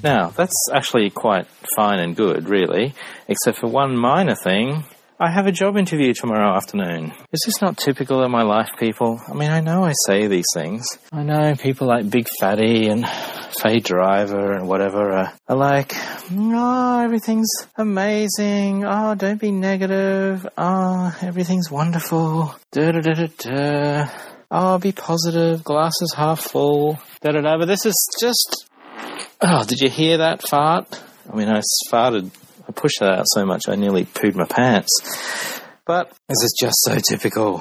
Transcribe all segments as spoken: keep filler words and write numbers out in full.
Now, that's actually quite fine and good, really, except for one minor thing. I have a job interview tomorrow afternoon. Is this not typical of my life, people? I mean, I know I say these things. I know people like Big Fatty and Faye Driver and whatever are, are like, oh, everything's amazing. Oh, don't be negative. Oh, everything's wonderful. Da-da-da-da-da. Oh, be positive. Glass is half full. Da-da-da. But this is just... Oh, did you hear that fart? I mean, I farted... I pushed that out so much I nearly pooed my pants. But this is just so typical.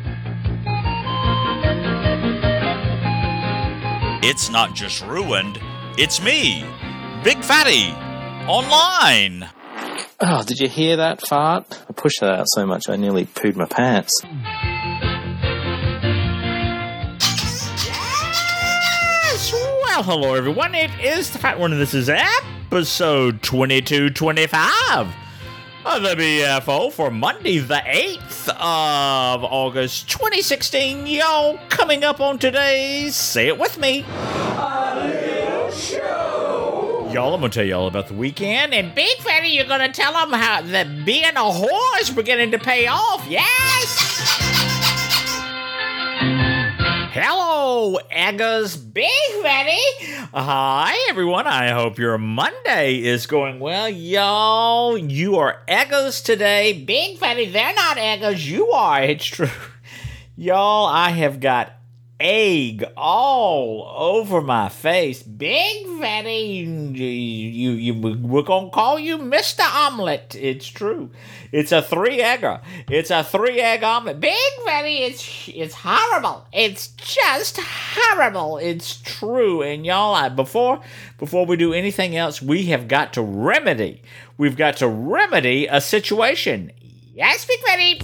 It's not just ruined, it's me, Big Fatty, online. Oh, did you hear that fart? I pushed that out so much I nearly pooed my pants. Yes! Well, hello everyone, it is the Fat One and this is episode twenty-two twenty-five of the B F O for Monday the eighth of August twenty sixteen. Y'all, coming up on today's Say It With Me, a little show. Y'all, I'm going to tell y'all about the weekend, and Big Fatty, you're going to tell them how that being a whore is beginning to pay off. Yes! Hello, Eggers, Big Fatty. Hi, everyone. I hope your Monday is going well. Y'all, you are Eggers today. Big Fatty, they're not Eggers. You are. It's true. Y'all, I have got egg all over my face. Big Fatty, you, you, you, we're going to call you Mister Omelet. It's true. It's a three-egger. It's a three-egg omelet. Big Fatty, it's it's horrible. It's just horrible. It's true. And y'all, I, before before we do anything else, we have got to remedy. We've got to remedy a situation. Yes, Big Fatty.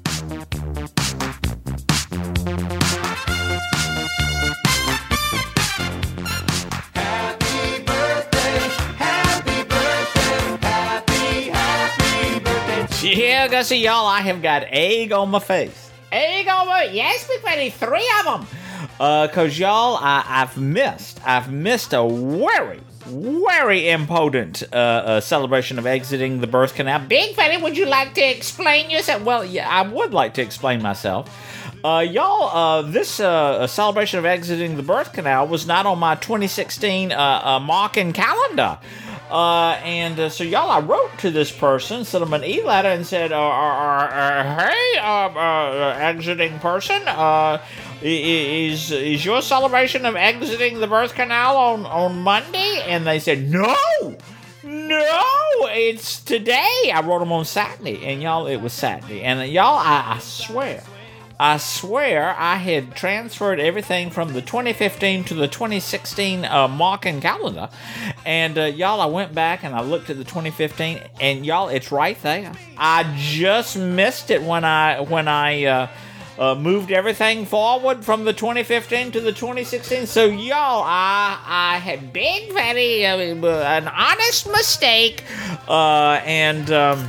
Yeah, Gussie, y'all, I have got egg on my face. Egg on my... Yes, Big Fatty, three of them. Uh, cause y'all, I, I've missed, I've missed a very, very important uh, uh, celebration of exiting the birth canal. Big Fatty, would you like to explain yourself? Well, yeah, I would like to explain myself. Uh, y'all, uh, this uh, celebration of exiting the birth canal was not on my twenty sixteen uh, uh, marking calendar. Uh, and uh, so, y'all, I wrote to this person, sent them an e-letter, and said, uh, uh, uh, uh, hey, uh, uh, exiting person, uh, is is your celebration of exiting the birth canal on, on Monday? And they said, no, no, it's today. I wrote them on Saturday, and y'all, it was Saturday. And y'all, I, I swear, I swear I had transferred everything from the twenty fifteen to the twenty sixteen uh, marking calendar. And, uh, y'all, I went back and I looked at the twenty fifteen, and, y'all, it's right there. I just missed it when I when I uh, uh, moved everything forward from the twenty fifteen to the twenty sixteen. So, y'all, I, I had Big Fatty, uh, an honest mistake, uh, and... Um,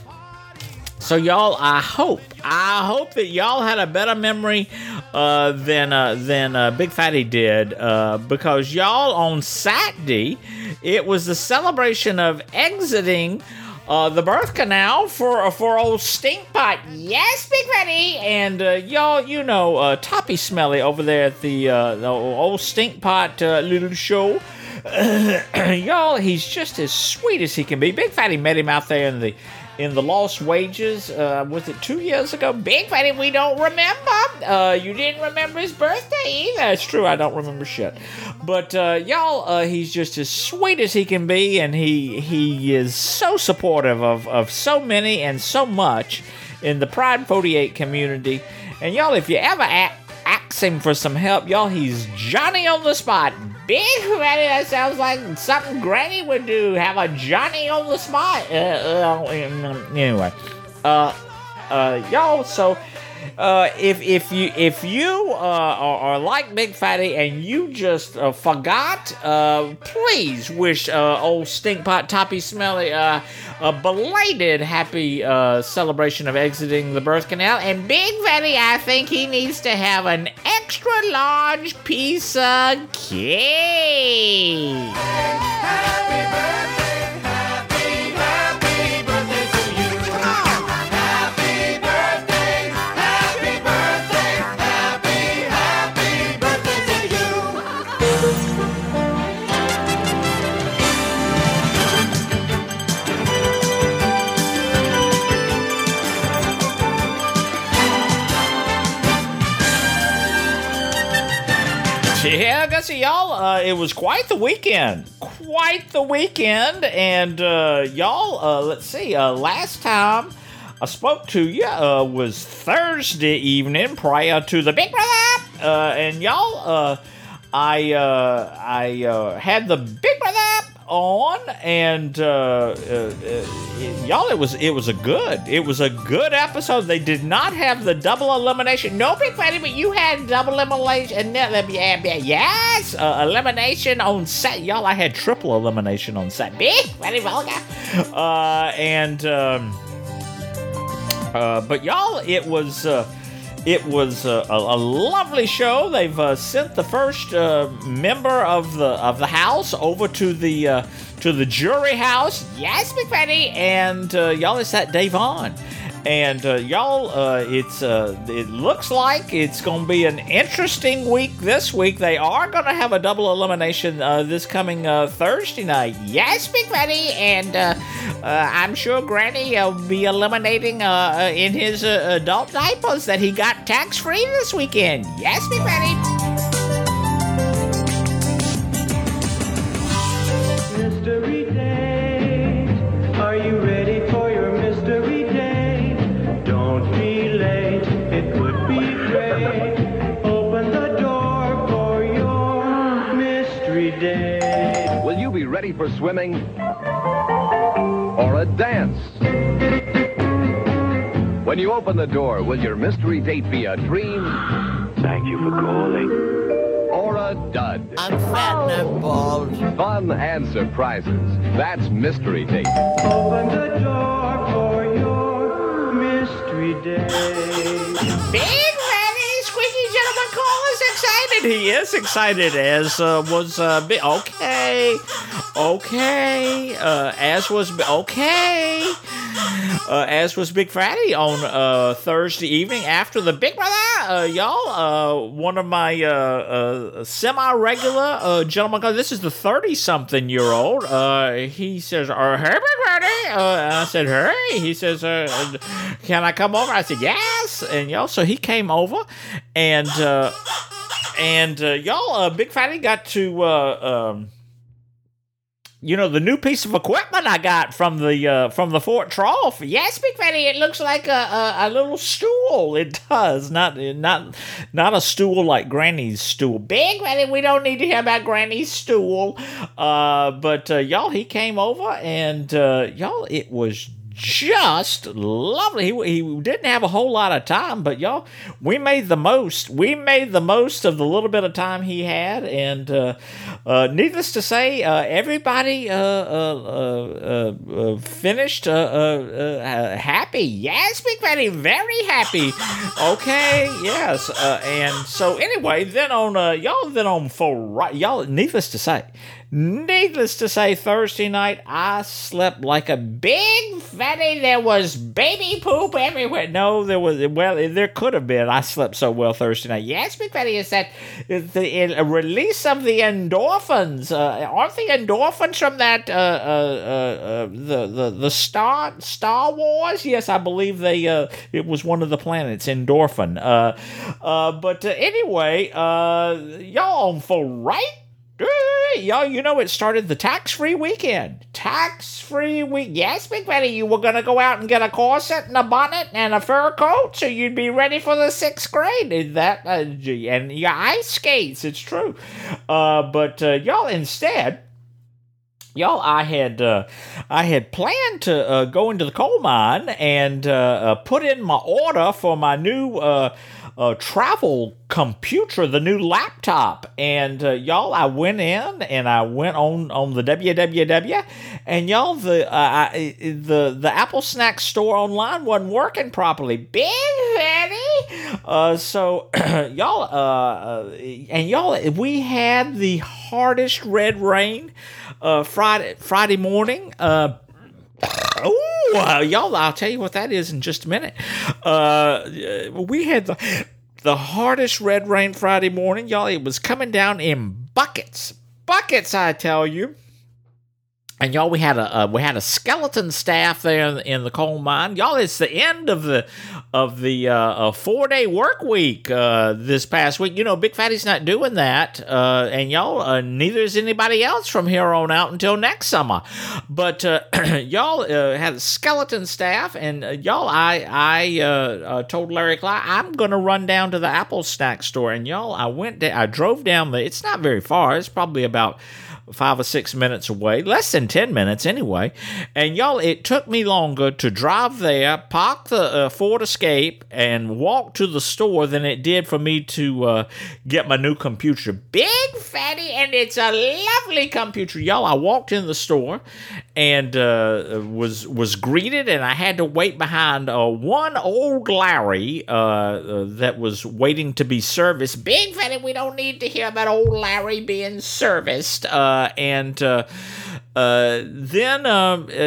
So, y'all, I hope, I hope that y'all had a better memory uh, than uh, than uh, Big Fatty did, uh, because, y'all, on Saturday, it was the celebration of exiting uh, the birth canal for for old Stinkpot. Yes, Big Fatty! And, uh, y'all, you know, uh, Toppy Smelly over there at the, uh, the old Stinkpot uh, little show. Y'all, he's just as sweet as he can be. Big Fatty met him out there in the... In the Lost Wages, uh, was it two years ago? Big Fatty, we don't remember. Uh, you didn't remember his birthday either. It's true, I don't remember shit. But, uh, y'all, uh, he's just as sweet as he can be, and he he is so supportive of, of so many and so much in the Pride forty-eight community. And, y'all, if you ever a- ask him for some help, y'all, he's Johnny on the spot. Big Fatty, that sounds like something Granny would do. Have a Johnny on the spot. Uh, uh, anyway, uh, uh, y'all. So, uh, if if you if you uh, are, are like Big Fatty and you just uh, forgot, uh, please wish uh, old Stinkpot Toppy Smelly uh, a belated happy uh, celebration of exiting the birth canal. And Big Fatty, I think he needs to have an extra large piece of cake. Yeah, Gussie, y'all, uh, it was quite the weekend. Quite the weekend. And, uh, y'all, uh, let's see, uh, last time I spoke to you uh, was Thursday evening prior to the Big Brother. Uh, and, y'all, uh, I, uh, I uh, had the Big Brother on, and uh, uh, uh, y'all, it was it was a good it was a good episode. They did not have the double elimination. No, Big Fatty, but you had double elimination. Yes, uh, elimination on set, y'all. I had triple elimination on set. Big Fatty Volga. Uh, and um, uh, but y'all, it was. Uh, It was uh, a, a lovely show. They've uh, sent the first uh, member of the of the house over to the uh, to the jury house. Yes, McFaddy, and uh, y'all, it's that Davon. And uh, y'all, uh, it's uh, it looks like it's going to be an interesting week this week. They are going to have a double elimination uh, this coming uh, Thursday night. Yes, Big Fatty, and uh, uh, I'm sure Granny will be eliminating uh, uh, in his uh, adult diapers that he got tax-free this weekend. Yes, Big Fatty. Mystery date, are you ready for your mystery date? Don't be late, it would be great. Open the door for your mystery date. Will you be ready for swimming or a dance? When you open the door, will your mystery date be a dream? Thank you for calling. Or a dud? I'm fat and bald. Fun and surprises. That's Mystery Date. Open the door for your mystery date. Big Fatty Squeaky Gentleman Call is excited. He is excited, as uh, was uh, Big. Okay, okay. Uh, as was okay. Uh, as was Big Fatty on uh, Thursday evening after the Big Brother, uh, y'all. Uh, one of my uh, uh, semi-regular uh, gentlemen, this is the thirty-something-year-old. Uh, he says, uh, "Hey, Big Fatty." Uh, I said, "Hey." He says, uh, "Can I come over?" I said, "Yes." And y'all, so he came over, and uh, and uh, y'all, uh, Big Fatty got to. Uh, um, You know, the new piece of equipment I got from the uh, from the Fort Trough. Yes, Big Fatty, it looks like a, a, a little stool. It does. Not not not a stool like Granny's stool. Big Fatty, we don't need to hear about Granny's stool. Uh, but, uh, y'all, he came over, and, uh, y'all, it was just lovely. He, he didn't have a whole lot of time, but y'all, we made the most. We made the most of the little bit of time he had, and uh, uh, needless to say, uh, everybody uh, uh, uh, uh, finished uh, uh, uh, happy. Yes, Big Fatty, very happy. Okay, yes, uh, and so anyway, then on uh, y'all, then on for right, y'all. Needless to say. Needless to say, Thursday night, I slept like a big fatty. There was baby poop everywhere. No, there was, well, there could have been. I slept so well Thursday night. Yes, Big Fatty, is that the a release of the endorphins. Uh, aren't the endorphins from that, uh, uh, uh, the, the, the Star, Star Wars? Yes, I believe they, uh, it was one of the planets, endorphin. Uh, uh, but uh, anyway, uh, y'all on for right? Y'all, you know, it started the tax-free weekend. Tax-free week. Yes, Big Fatty, you were going to go out and get a corset and a bonnet and a fur coat so you'd be ready for the sixth grade. Is that, uh, and your ice skates, it's true. Uh, but, uh, y'all, instead, y'all, I had uh, I had planned to uh, go into the coal mine and uh, uh, put in my order for my new uh, uh, travel computer, the new laptop. And uh, y'all, I went in and I went on, on the W W W, and y'all, the uh, I, the the Apple Snack store online wasn't working properly. Big Fatty. Uh, so y'all, uh, uh, and y'all, we had the hardest red rain. Uh, Friday Friday morning. Uh, oh, uh, y'all! I'll tell you what that is in just a minute. Uh, we had the the hardest red rain Friday morning, y'all. It was coming down in buckets, buckets. I tell you. And y'all, we had a uh, we had a skeleton staff there in, in the coal mine. Y'all, it's the end of the of the uh, uh, four day work week uh, this past week. You know, Big Fatty's not doing that, uh, and y'all, uh, neither is anybody else from here on out until next summer. But uh, y'all uh, had a skeleton staff, and uh, y'all, I I uh, uh, told Larry Clyde I'm gonna run down to the Apple Snack store, and y'all, I went da- I drove down there. It's not very far. It's probably about five or six minutes away, less than ten minutes anyway. And y'all, it took me longer to drive there, park the uh, Ford Escape, and walk to the store than it did for me to uh, get my new computer. Big Fatty, and it's a lovely computer. Y'all, I walked in the store and uh, was was greeted, and I had to wait behind uh, one old Larry uh, uh, that was waiting to be serviced. Big Fatty, we don't need to hear about old Larry being serviced. Uh, Uh, and uh, uh, then uh, uh,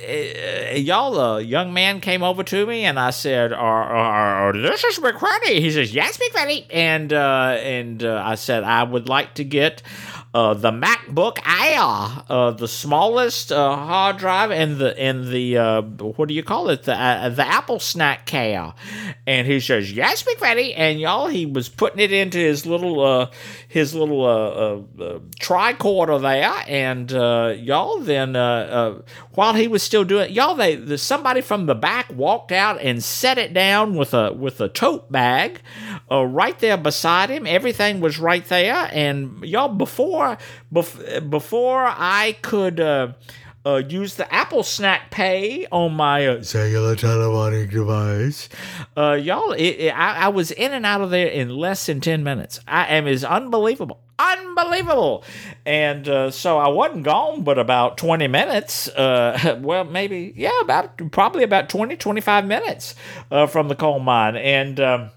uh, y'all, a young man came over to me, and I said, uh, uh, "This is Big Fatty." He says, "Yes, Big Fatty." And uh, and uh, I said, "I would like to get uh, the MacBook Air, uh, the smallest uh, hard drive, and the and the uh, what do you call it, the uh, the Apple Snack Care." And he says, "Yes, Big Fatty." And y'all, he was putting it into his little uh, his little uh, uh, uh, tricorder there, and uh, y'all, then uh, uh, while he was still doing it, y'all, they the, somebody from the back walked out and set it down with a with a tote bag uh, right there beside him. Everything was right there, and y'all, before bef- before I could uh, uh, use the Apple Snack Pay on my uh, cellular telephonic device, uh, y'all, it, it, I, I was in and out of there in less than ten minutes. I am is unbelievable. Unbelievable. And uh, so I wasn't gone but about twenty minutes. Uh, well, maybe, yeah, about probably about twenty, twenty-five minutes uh, from the coal mine. And um,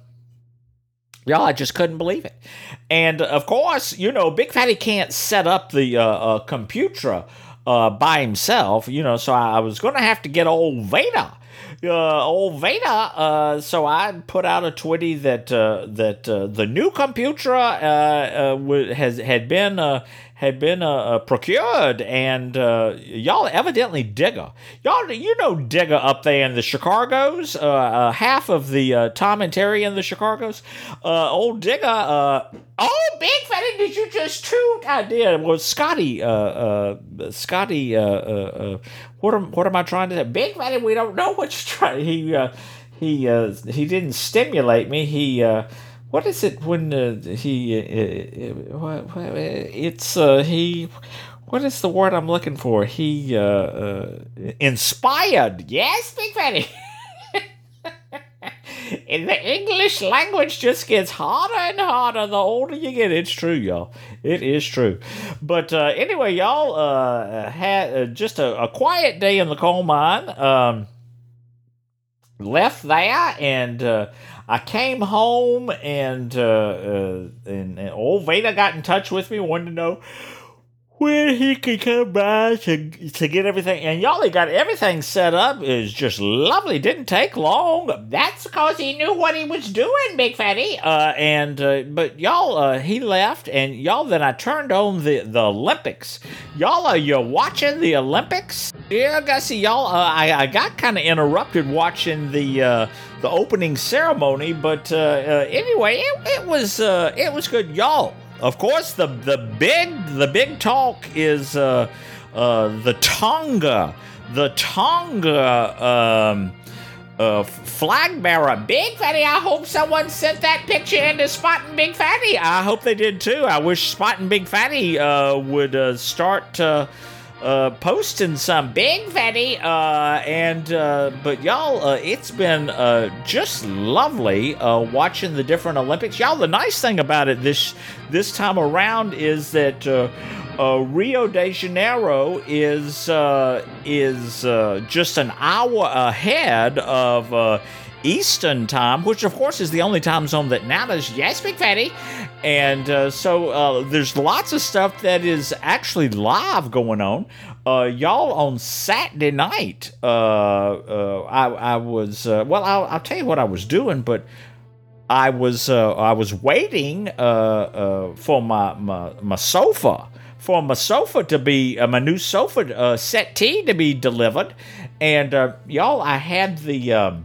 y'all, I just couldn't believe it. And of course, you know, Big Fatty can't set up the uh, uh, computer uh, by himself, you know, so I was going to have to get old Vader. Uh, old Vader, uh, so I put out a twitty that uh, that uh, the new computer uh, uh, has had been uh, had been uh, uh, procured, and uh, y'all evidently Digger, y'all you know Digger up there in the Chicago's, uh, uh, half of the uh, Tom and Terry in the Chicago's, uh, old Digger. Uh, oh, Big Fatty, did you just toot? I did. Well, Scotty, uh, uh, Scotty, uh, uh, uh, what am what am I trying to say? Big Fatty, we don't know what you're trying. He uh, he uh, he didn't stimulate me. He uh, what is it when uh, he uh, uh, what, it's uh, he. What is the word I'm looking for? He uh, uh, inspired. Yes, Big Fatty. And the English language just gets harder and harder the older you get. It's true, y'all. It is true. But uh, anyway, y'all uh, had uh, just a, a quiet day in the coal mine. Um, left there, and uh, I came home, and, uh, uh, and, and old Vader got in touch with me, wanted to know when he could come by to to get everything. And y'all, he got everything set up. It was just lovely. Didn't take long. That's because he knew what he was doing, Big Fatty. Uh, and uh, but y'all, uh, he left, and y'all, then I turned on the, the Olympics. Y'all, are you watching the Olympics? Yeah, I see y'all. Uh, I I got kind of interrupted watching the uh, the opening ceremony, but uh, uh, anyway, it it was uh, it was good, y'all. Of course, the the big the big talk is uh, uh, the Tonga the Tonga um, uh, flag bearer. Big Fatty, I hope someone sent that picture into Spot and Big Fatty. I hope they did too. I wish Spot and Big Fatty uh, would uh, start uh, uh, posting some. Big Fatty, uh, and uh, but y'all, uh, it's been uh, just lovely uh, watching the different Olympics. Y'all, the nice thing about it this this time around is that uh, uh, Rio de Janeiro is uh, is uh, just an hour ahead of uh, Eastern time, which of course is the only time zone that matters. Yes, Big Fatty. And uh, so uh, there's lots of stuff that is actually live going on. Uh, y'all, on Saturday night, uh, uh, I, I was, uh, well, I'll, I'll tell you what I was doing, but I was uh, I was waiting uh, uh, for my, my, my sofa for my sofa to be, uh, my new sofa uh, settee to be delivered. And, uh, y'all, I had the, um,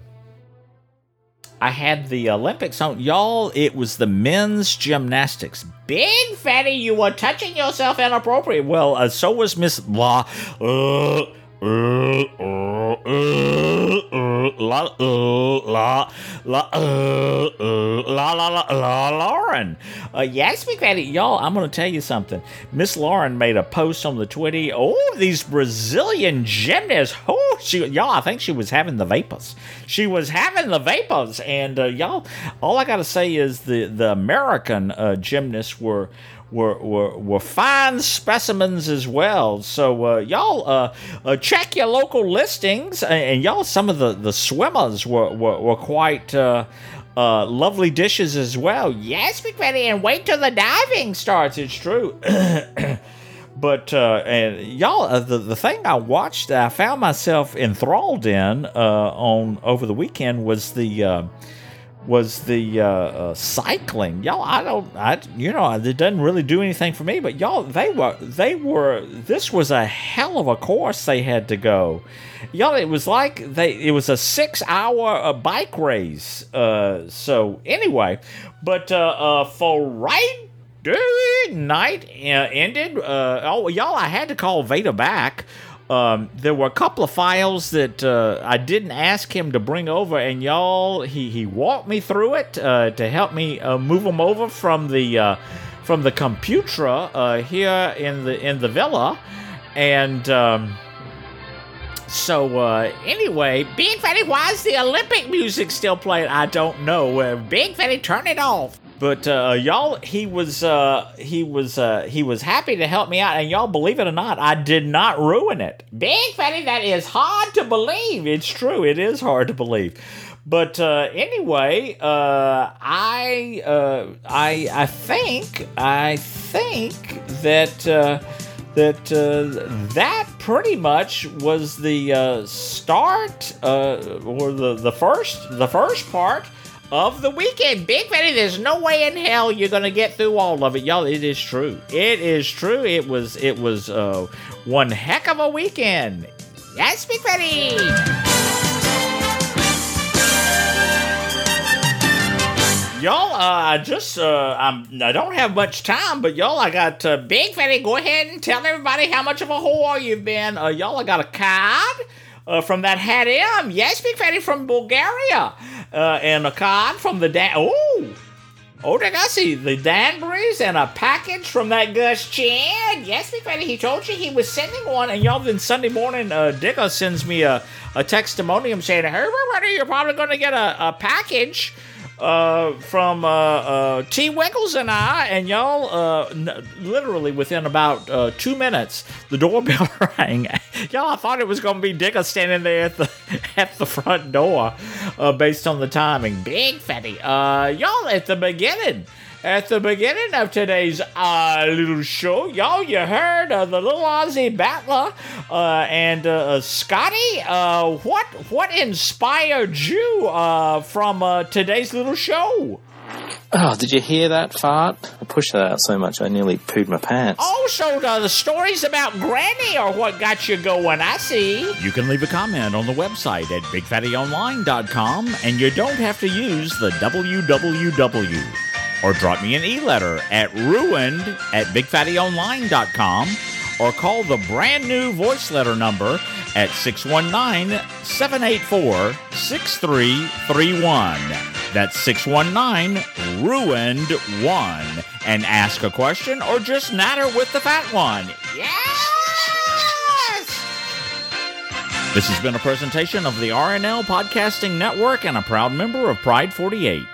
I had the Olympics on. Y'all, it was the men's gymnastics. Big Fatty, you were touching yourself inappropriate. Well, uh, so was Miss Blah. Uh, Uh, uh, uh, uh, la, uh, la, la, uh, uh, la, la, la, la, Lauren. Uh, yes, Big Fatty. Y'all, I'm going to tell you something. Miss Lauren made a post on the Twitty. Oh, these Brazilian gymnasts. Oh, she, y'all, I think she was having the vapors. She was having the vapors. And, uh, y'all, all I got to say is the, the American uh, gymnasts were Were, were were fine specimens as well. So uh, y'all uh, uh, check your local listings, and, and y'all, some of the, the swimmers were were, were quite uh, uh, lovely dishes as well. Yes, Big Fatty, and wait till the diving starts. It's true. But uh, and y'all, uh, the the thing I watched, I found myself enthralled in uh, on over the weekend was the. Uh, was the uh, uh, cycling. Y'all, I don't, I, you know, it doesn't really do anything for me, but y'all, they were, they were, this was a hell of a course they had to go. Y'all, it was like they, it was a six hour uh, bike race. Uh, so anyway, but uh, uh, for right night uh, ended, uh, oh, y'all, I had to call Vader back. Um, there were a couple of files that uh, I didn't ask him to bring over, and y'all, he, he walked me through it uh, to help me uh, move them over from the uh, from the computer uh, here in the in the villa, and um, so uh, anyway, Big Fatty, why is the Olympic music still playing? I don't know. Uh, Big Fatty, turn it off. But uh, y'all, he was uh, he was uh, he was happy to help me out, and y'all, believe it or not, I did not ruin it. Big Fatty, that is hard to believe. It's true, it is hard to believe. But uh, anyway, uh, I uh, I I think I think that uh, that uh, that pretty much was the uh, start uh, or the the first the first part of the weekend. Big Fatty, there's no way in hell you're gonna get through all of it, y'all. It is true. It is true. It was it was uh, one heck of a weekend. Yes, Big Fatty. Y'all, uh, I just uh, I'm I don't have much time, but y'all, I got uh, Big Fatty. Go ahead and tell everybody how much of a whore you've been. Uh, y'all, I got a card uh, from that Hat M. Yes, Big Fatty, from Bulgaria. Uh, and a card from the Dan. Oh, oh, I see the Danburys, and a package from that Gus Chan. Yes, Big Fatty, he told you he was sending one, and y'all, then Sunday morning, uh, Digger sends me a a testimonium saying, "Hey, everybody, you're probably going to get a, a package uh, from uh, uh, T. Wiggles and I," and y'all, uh, n- literally within about uh, two minutes, the doorbell rang. Y'all, I thought it was going to be Digger standing there at the at the front door, uh, based on the timing. Big Fatty, uh, y'all, at the beginning, at the beginning of today's uh, little show, y'all, you heard uh, the little Aussie battler uh, and uh, Scotty. Uh, what what inspired you uh, from uh, today's little show? Oh, did you hear that fart? I pushed that out so much I nearly pooed my pants. Oh, so the, the stories about Granny are what got you going, I see. You can leave a comment on the website at big fatty online dot com, and you don't have to use the W W W. Or drop me an e-letter at ruined at big fatty online dot com, or call the brand new voice letter number at six one nine, seven eight four, six three three one. That's six one nine, ruined one. And ask a question or just natter with the fat one. Yes! This has been a presentation of the R N L Podcasting Network and a proud member of Pride forty-eight.